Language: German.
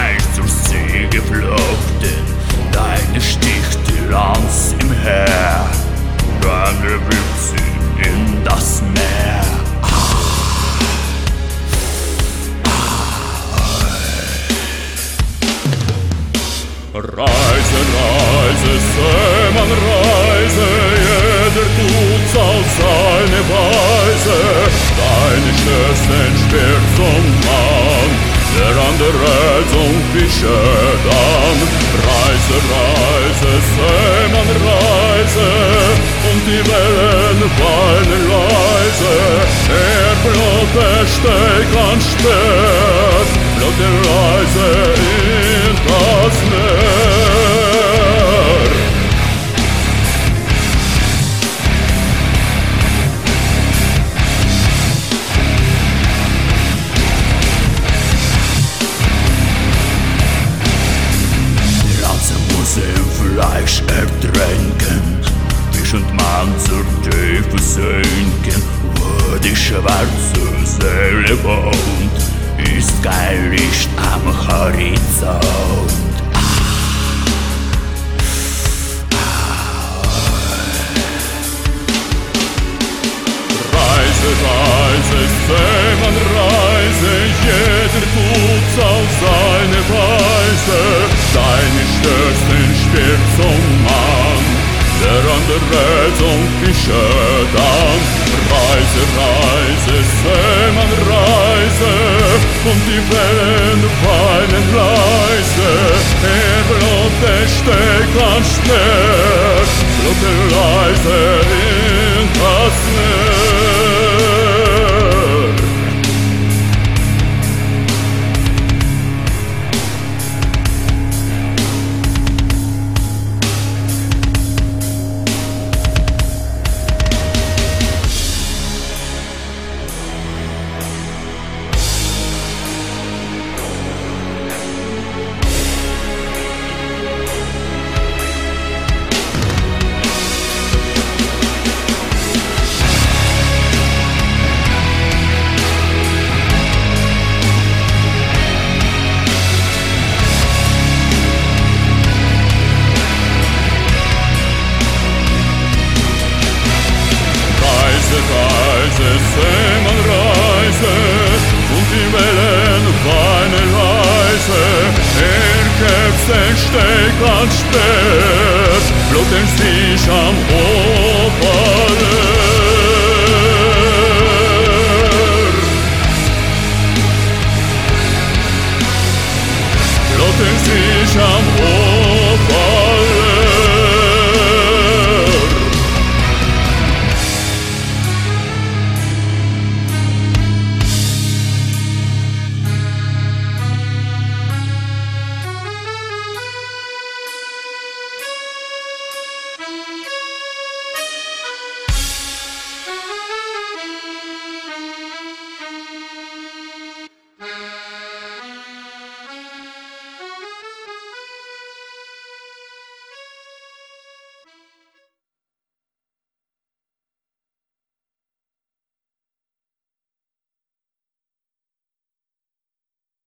Reich zum See geflochten, deine Stichte Lanz im Heer, deine Wüchse in das Meer. Reise, Reise, Seemann, Reise, jeder tut's auf seine Weise. Deine Schössen schwert zum Mann, der andere zum Fischer dann. Reise, Reise, Seemann, Reise, und die Wellen weinen leise. Blot der Steg ansperrt, blot der Reise in das Meer. Die Lanze muss im Fleisch ertränken, Fisch und Mann zur Tiefe sinken. Wo die schwarze Seele wohnt, ist kein Licht am Horizont. Reise, Reise, Seemann, Reise, jeder tut's auf seine Weise. Deine Stürzen schwert zum Mann, der andere zum Fischer dann. Reise, Reise, Seemann, Reise, und die Wellen weinen leise. Blot der Steg ansperrt, blot leise in das Meer. Reise, Seemann, Reise, und die Wellen weinen leise. Kämpft den Steg ansperrt, blot den Fisch am Oberleer. Blot den Fisch am Oberleer.